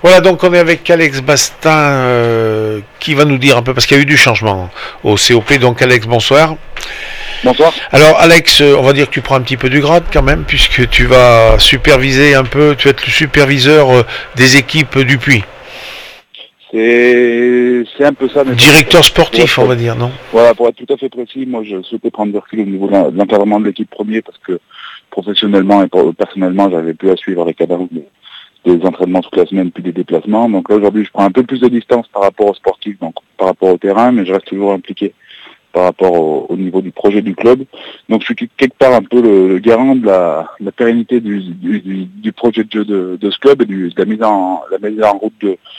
Voilà, donc on est avec Alex Bastin qui va nous dire un peu, parce qu'il y a eu du changement au COP. Donc Alex, bonsoir. Bonsoir. Alors Alex, on va dire que tu prends un petit peu du grade quand même, puisque tu vas superviser un peu, tu vas être le superviseur des équipes du Puy. C'est un peu ça. Mais Directeur sportif, on va dire, non? Voilà, pour être tout à fait précis, moi je souhaitais prendre du recul au niveau de l'encadrement de l'équipe premier parce que professionnellement et personnellement, j'avais plus à suivre les cadavres des entraînements toute la semaine puis des déplacements. Donc là aujourd'hui, je prends un peu plus de distance par rapport aux sportifs, donc par rapport au terrain, mais je reste toujours impliqué par rapport au niveau du projet du club. Donc je suis quelque part un peu le garant de la pérennité du projet de jeu de ce club et de la mise en route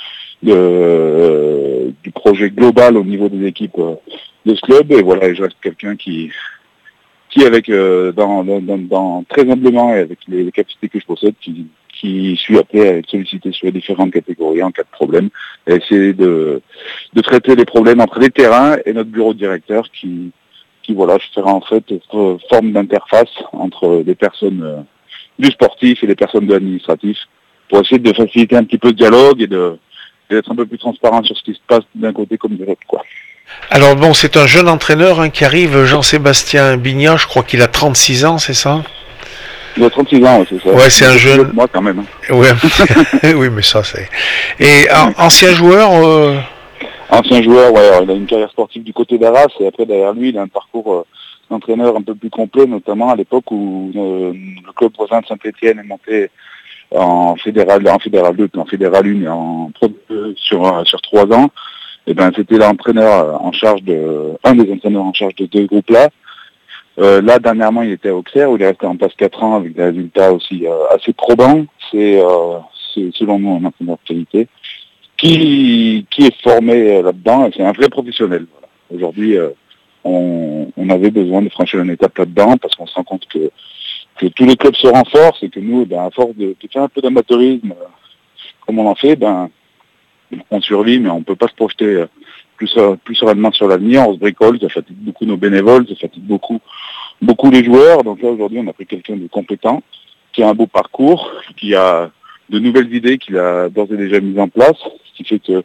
du projet global au niveau des équipes de ce club. Et voilà, je reste quelqu'un qui avec très humblement et avec les capacités que je possède, qui suis appelé à être sollicité sur les différentes catégories en cas de problème, et essayer de traiter les problèmes entre les terrains et notre bureau de directeur qui voilà, fera en fait forme d'interface entre les personnes du sportif et les personnes de l'administratif pour essayer de faciliter un petit peu le dialogue et d'être un peu plus transparent sur ce qui se passe d'un côté comme de l'autre, quoi. Alors bon, c'est un jeune entraîneur qui arrive, Jean-Sébastien Bignat, je crois qu'il a 36 ans, c'est ça? Il a 36 ans, c'est ça. Ouais, c'est un jeune. Moi quand même. Ouais. Oui, mais ça c'est. Et ancien joueur. Ancien joueur, ouais, il a une carrière sportive du côté d'Arras et après derrière lui, il a un parcours d'entraîneur un peu plus complet, notamment à l'époque où le club voisin de Saint-Étienne est monté en fédéral 2, puis en fédéral 1 et en Pro 2 sur 3 ans. Et ben c'était l'entraîneur en charge un des entraîneurs en charge de deux groupes là. Là dernièrement il était à Auxerre où il est resté en place 4 ans avec des résultats aussi assez probants. C'est selon nous un entraîneur de qualité qui est formé là-dedans et c'est un vrai professionnel. Voilà. Aujourd'hui on avait besoin de franchir une étape là-dedans parce qu'on se rend compte que tous les clubs se renforcent et que nous, à force de faire un peu d'amateurisme comme on en fait, on survit, mais on ne peut pas se projeter plus sereinement sur l'avenir. On se bricole, ça fatigue beaucoup nos bénévoles, ça fatigue beaucoup les joueurs. Donc là, aujourd'hui, on a pris quelqu'un de compétent, qui a un beau parcours, qui a de nouvelles idées qu'il a d'ores et déjà mises en place, ce qui fait que,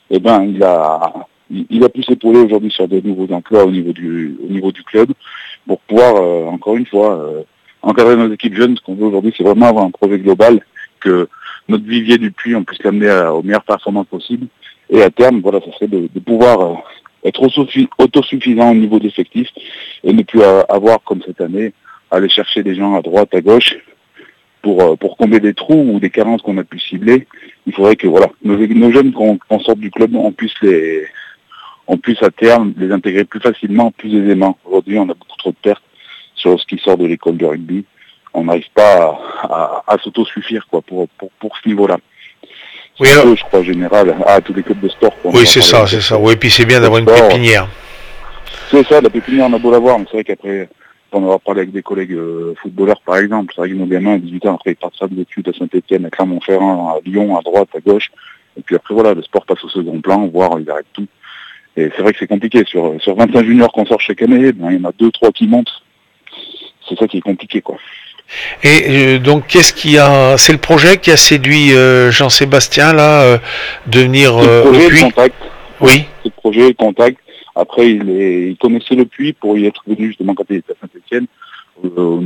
il a pu s'épauler aujourd'hui sur de nouveaux emplois au niveau du club pour pouvoir, encore une fois, encadrer nos équipes jeunes. Ce qu'on veut aujourd'hui, c'est vraiment avoir un projet global, que notre vivier du Puy, on puisse l'amener aux meilleures performances possibles. Et à terme, voilà, ça serait de pouvoir être autosuffisant au niveau d'effectifs et ne plus avoir, comme cette année, aller chercher des gens à droite, à gauche pour combler des trous ou des carences qu'on a pu cibler. Il faudrait que voilà, nos jeunes qu'on sorte du club, on puisse à terme les intégrer plus facilement, plus aisément. Aujourd'hui, on a beaucoup trop de pertes sur ce qui sort de l'école de rugby. On n'arrive pas à s'autosuffire quoi pour ce niveau-là. Oui, alors... je crois, général à tous les clubs de sport. Quoi. Oui, c'est ça. Oui, et puis c'est bien d'avoir une pépinière. C'est ça, la pépinière, on a beau l'avoir, mais c'est vrai qu'après, on aura parlé avec des collègues footballeurs, par exemple. C'est vrai que nos gamins, à 18 ans, après, ils partent faire des études à Saint-Étienne, à Clermont-Ferrand, à Lyon, à droite, à gauche. Et puis après, voilà, le sport passe au second plan, voire il arrête tout. Et c'est vrai que c'est compliqué. Sur 25 juniors qu'on sort chaque année, il y en a 2-3 qui montent. C'est ça qui est compliqué, quoi. Et donc, c'est le projet qui a séduit Jean-Sébastien là, de venir au Puy. Contact. Oui. C'est le projet Contact. Après, il connaissait le Puy pour y être venu justement quand il était à Saint-Étienne au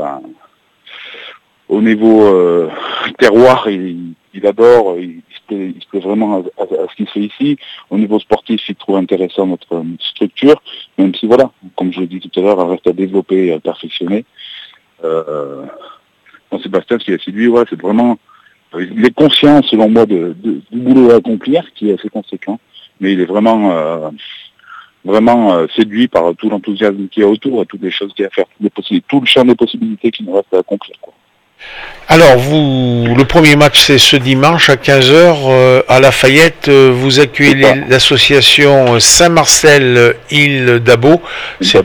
niveau terroir. Il adore. Il se plaît vraiment à ce qu'il fait ici. Au niveau sportif, il trouve intéressant notre structure, même si voilà, comme je l'ai dit tout à l'heure, elle reste à développer et à perfectionner. Sébastien, ce qu'il a séduit, ouais, c'est vraiment, il est conscient, selon moi, du boulot à accomplir, qui est assez conséquent, mais il est vraiment séduit par tout l'enthousiasme qu'il y a autour et toutes les choses qu'il y a à faire, tout le champ des possibilités qu'il nous reste à accomplir, quoi. Alors, le premier match, c'est ce dimanche à 15h à Lafayette. Vous accueillez l'association Saint-Marcel-Île d'Abo. C'est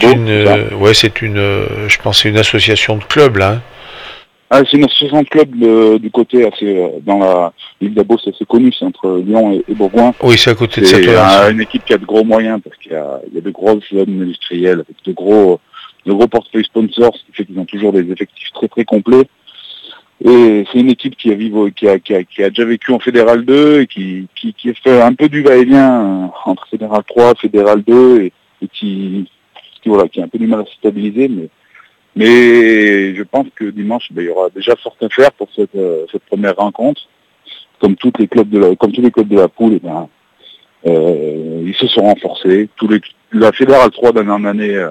je pense, c'est une association de clubs, là. Hein. C'est une association de clubs du côté dans la l'île d'Abo, c'est assez connu, c'est entre Lyon et Bourgoin. Oui, c'est à côté de cette une équipe qui a de gros moyens parce qu'il y a de grosses zones industrielles avec de gros portefeuilles sponsors, ce qui fait qu'ils ont toujours des effectifs très très complets. Et c'est une équipe qui a déjà vécu en Fédéral 2 et qui a fait un peu du va-et-vient entre Fédéral 3, Fédéral 2 et qui a un peu du mal à se stabiliser. Mais je pense que dimanche, il y aura déjà fort à faire pour cette première rencontre. Comme tous les clubs de la poule, ils se sont renforcés. La Fédéral 3 d'année en année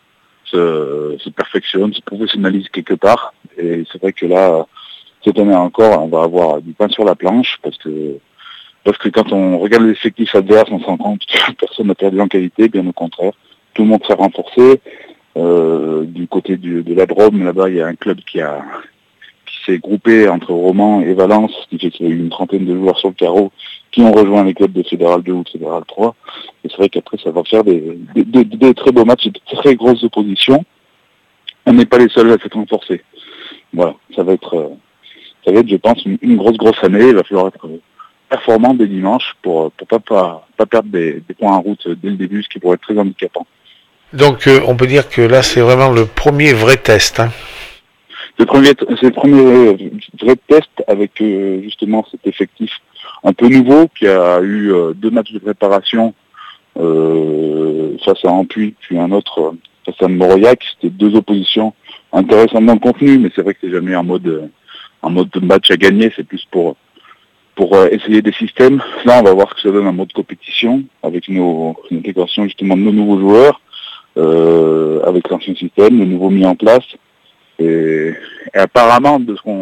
se perfectionne, se professionnalise quelque part. Et c'est vrai que là, cette année encore, on va avoir du pain sur la planche parce que quand on regarde les effectifs adverses, on se rend compte que personne n'a perdu en qualité, bien au contraire. Tout le monde s'est renforcé. Du côté de la Drôme, là-bas, il y a un club qui s'est groupé entre Romans et Valence, ce qui fait qu'il y a eu une trentaine de joueurs sur le carreau qui ont rejoint les clubs de Fédéral 2 ou de Fédéral 3. Et c'est vrai qu'après, ça va faire des très beaux matchs et de très grosses oppositions. On n'est pas les seuls à s'être renforcés. Voilà, ça va être, je pense, une grosse année. Il va falloir être performant dès dimanche pour pas perdre des points en route dès le début, ce qui pourrait être très handicapant. Donc on peut dire que là c'est vraiment le premier vrai test. Hein. C'est le premier vrai test avec justement cet effectif un peu nouveau qui a eu 2 matchs de préparation face à Ampuis, puis un autre face à Mauriac. C'était 2 oppositions intéressantes dans le contenu, mais c'est vrai que c'est jamais un mode de match à gagner, c'est plus pour essayer des systèmes. Là, on va voir que ça donne un mode compétition avec l'intégration justement de nos nouveaux joueurs, avec l'ancien système, le nouveau mis en place. Et apparemment,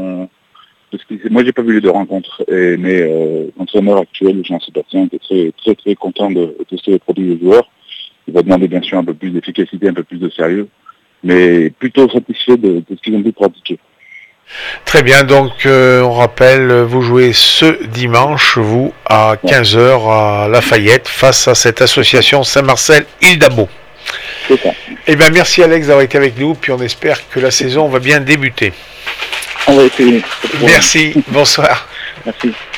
moi j'ai pas vu les 2 rencontres, mais l'entraîneur actuel, Jean-Sébastien, était très très content de tester les produits des joueurs. Il va demander bien sûr un peu plus d'efficacité, un peu plus de sérieux, mais plutôt satisfait de ce qu'ils ont pu pratiquer. Très bien, donc on rappelle, vous jouez ce dimanche, vous, à 15h à Lafayette, face à cette association Saint-Marcel-Île-d'Abo. C'est ça. Eh bien, merci Alex d'avoir été avec nous, puis on espère que la saison va bien débuter. On va essayer. Merci, bonsoir. Merci.